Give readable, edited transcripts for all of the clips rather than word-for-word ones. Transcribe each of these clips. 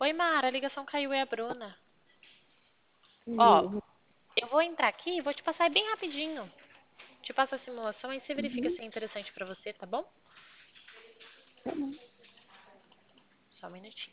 Oi, Mara, a ligação caiu, é a Bruna. Ó, Beleza. eu vou entrar aqui e vou te passar bem rapidinho. Te passo a simulação e você verifica Uhum, se é interessante pra você, tá bom? tá bom. Só um minutinho.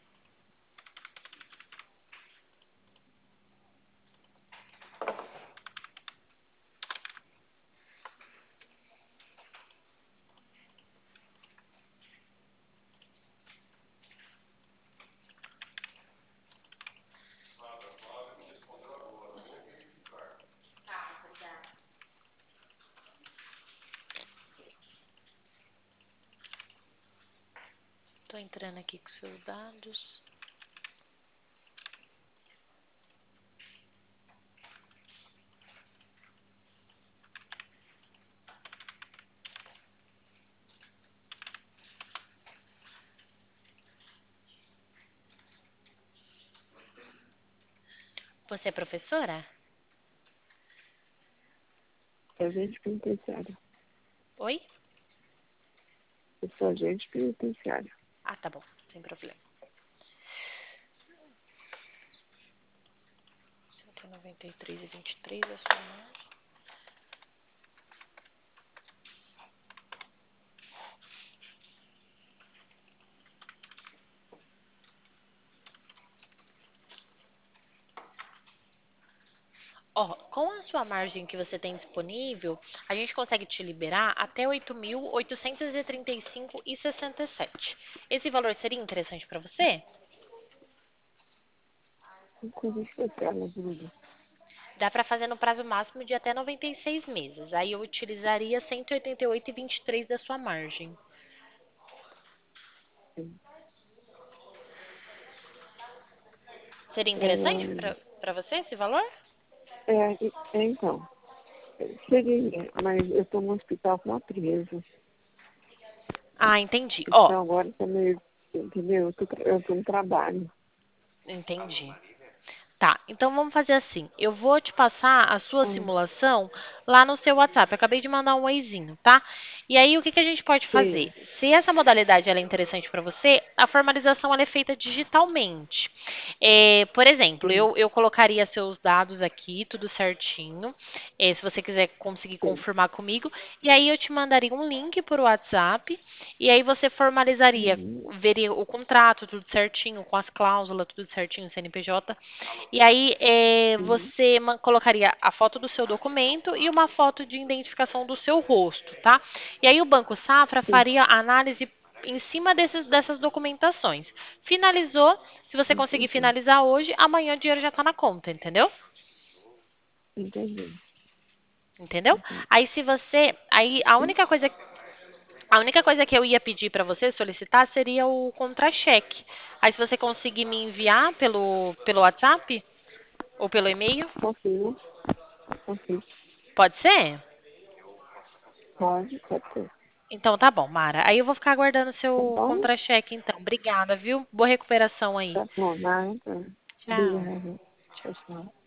Tô entrando aqui com seus dados. Você é professora? É agente penitenciário. Oi? Eu sou agente penitenciário. Ah, tá bom, sem problema. 193,23 é a sua margem. Ó, com a sua margem que você tem disponível, a gente consegue te liberar até 8.835,67. Esse valor seria interessante para você? Tem coisa especial na vida. Dá para fazer no prazo máximo de até 96 meses. Aí eu utilizaria 188,23 da sua margem. Seria interessante para você esse valor? Então, seria, mas eu estou no hospital com uma presa. Ah, entendi. Ó, Então agora tá meio, entendeu? Eu tô no trabalho. entendi. Tá, então vamos fazer assim. Eu vou te passar a sua Ah, simulação lá no seu WhatsApp. Eu acabei de mandar um oizinho, tá? E aí, o que que a gente pode fazer? sei. Se essa modalidade ela é interessante para você, a formalização ela é feita digitalmente. Por exemplo, Sim, eu colocaria seus dados aqui, tudo certinho. Se você quiser conseguir sei. confirmar comigo. E aí, eu te mandaria um link por WhatsApp. E aí, você formalizaria, Uhum, veria o contrato, tudo certinho, com as cláusulas, tudo certinho, CNPJ. E aí, uhum, você colocaria a foto do seu documento e uma foto de identificação do seu rosto, tá? E aí, o Banco Safra sim, faria a análise em cima dessas documentações. Finalizou, se você conseguir entendi. finalizar hoje, amanhã o dinheiro já está na conta, entendeu? Entendi. Entendeu? Entendi. Aí, se você. Aí, a única coisa que eu ia pedir para você solicitar seria o contra-cheque. Aí, se você conseguir me enviar pelo WhatsApp ou pelo e-mail, Consigo, consigo. pode ser? Pode ser. Então tá bom, Mara. Aí eu vou ficar aguardando Tá seu bom? contra-cheque, então. Obrigada, viu? Boa recuperação aí. Tá bom, nada. Tchau. Obrigada. Tchau, tchau.